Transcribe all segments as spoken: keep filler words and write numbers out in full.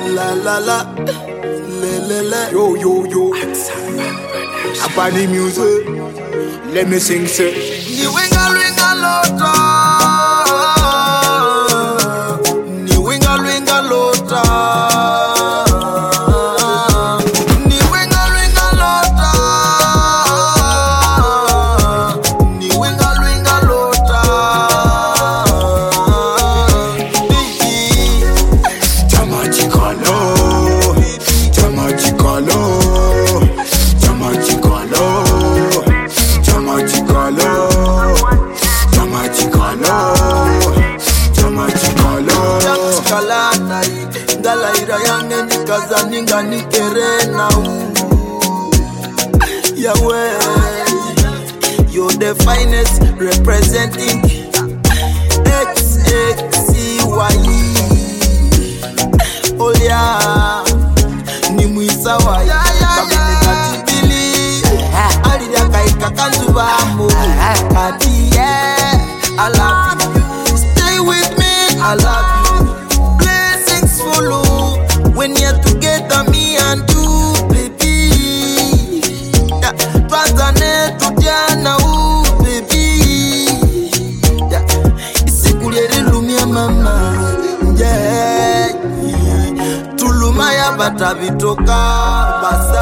La la la, le le le. Yo yo yo. About the music, let me sing sir. Ni winga winga lota, ni winga winga lota, ni winga winga lota, ni winga winga lota. Chama chikolo, chama chikolo. Chama chikolo, chama chikolo, chama chikolo, chama chikolo. Chakala nai, ngala ira yange nikaza ninga nikerena u. Yahweh, you're the finest representing X X C Y. Oh yeah, ni mwisawa ya kabine katibili. Kati, yeah, I love you. Stay with me, I love you. Blessings follow when you're together, me and you, baby. Yeah, Tanzania to Diana, ooh, baby. Yeah, isikulere lumia mama, yeah. Tulumaya batabitoka basa.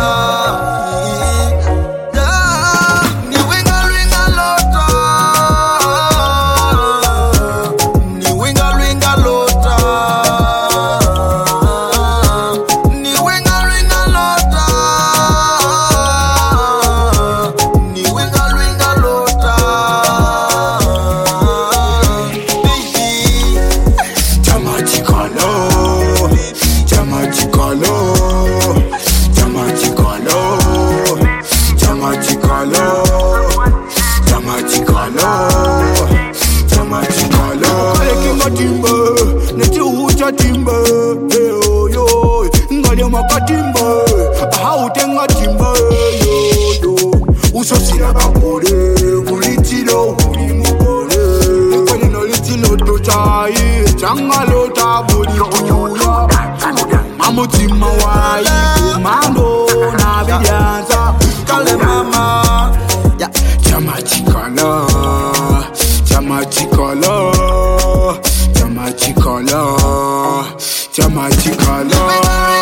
Timba, yo yo, ngale makatimba, how tenga timba, yo yo, usosila bakore, ulitilo ulimukore, kwani no litilo tochai, changalo tabuli kunyula, mamutima wai, mando na bidianza, kale mama, ya, chama chikala, chama chikala. Chama chikala, chama chikala.